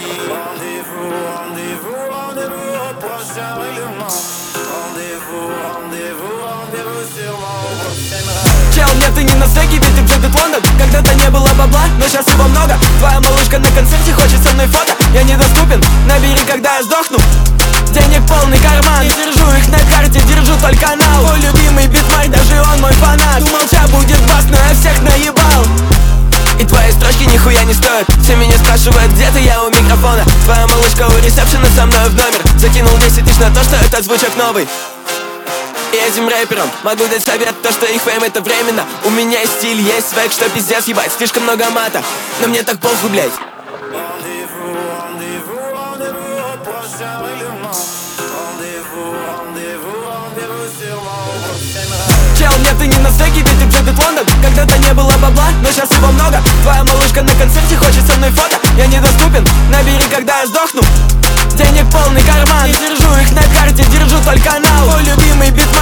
Rendez-vous, rendez-vous, rendez-vous au prochain règlement. Rendez-vous, rendez-vous, rendez-vous sûrement au prochain rêve. Чел, нет, ты не на стейке, ведь ты Джек Лондон. Когда-то не было бабла, но сейчас его много. Твоя малышка на концерте хочет со мной фото. Я недоступен, набери, когда я сдохну. Денег полный карман, не держу их на карте, держу только нау. Твой любимый битмарь, даже он мой фанат. Думал, ча будет бас, но я всех наебал. И твои строчки нихуя не стоят. Все меня спрашивают, где ты, я у микрофона. Твоя малышка у ресепшена со мной в номер. Закинул 10 тысяч на то, что этот звучок новый. И этим рэперам могу дать совет, то, что их фейм это временно. У меня есть стиль, есть свек, что пиздец ебать. Слишком много мата, но мне так похуй, блять. Rendez-vous, rendez-vous, rendez-vous au prochain règlement. Rendez-vous, rendez-vous, rendez-vous sûrement au prochain rêve. Чел, нет, ты не на стейке, ведь ты Джек Лондон. Когда-то не было бабла, но сейчас его много. Твоя малышка на концерте хочет со мной фото. Я недоступен, набери, когда я сдохну. Денег полный карман, не держу их на карте, держу только нау. Твой любимый битмарь.